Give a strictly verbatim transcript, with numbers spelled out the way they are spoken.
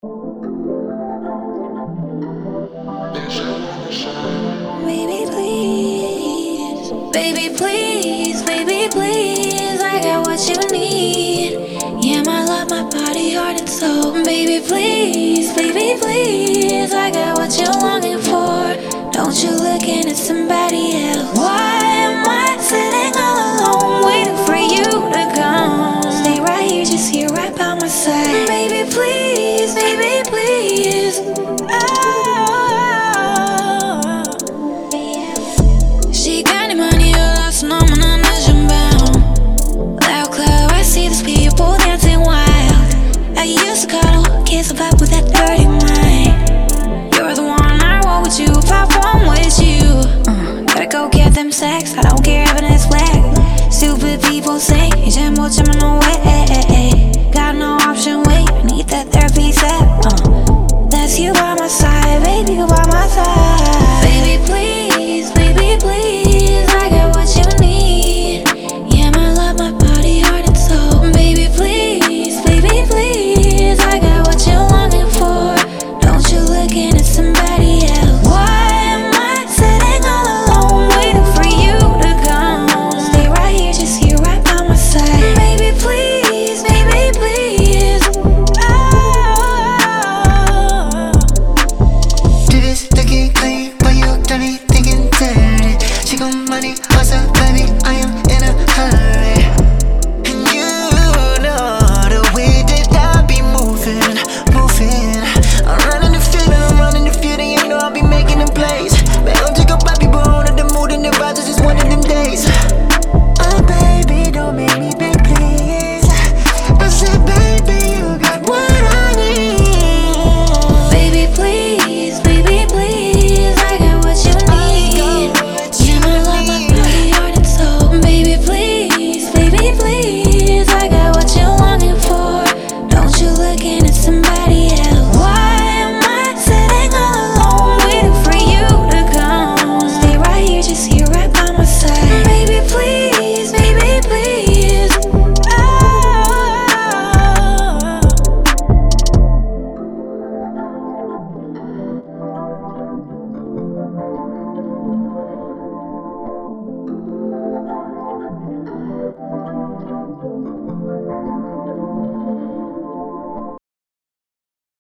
Baby, please, baby, please, baby, please, I got what you need. Yeah, my love, my body, heart, and soul. Baby, please, baby, please, I got what you're longing for. Don't you looking at somebody else? Why am I sitting all alone, waiting for you to come? Stay right here, just here, right by my side. Baby, please, baby, please. Oh. She got any money, or lost, no, I'm not bound. Loud club, I see these people dancing wild. I used to cuddle, kiss and vibe with that dirty mind. You're the one I want with you, if I want with you. uh, Gotta go get them sex, I don't care if it's flag. Stupid people say, 이제 못 참아 no way. Got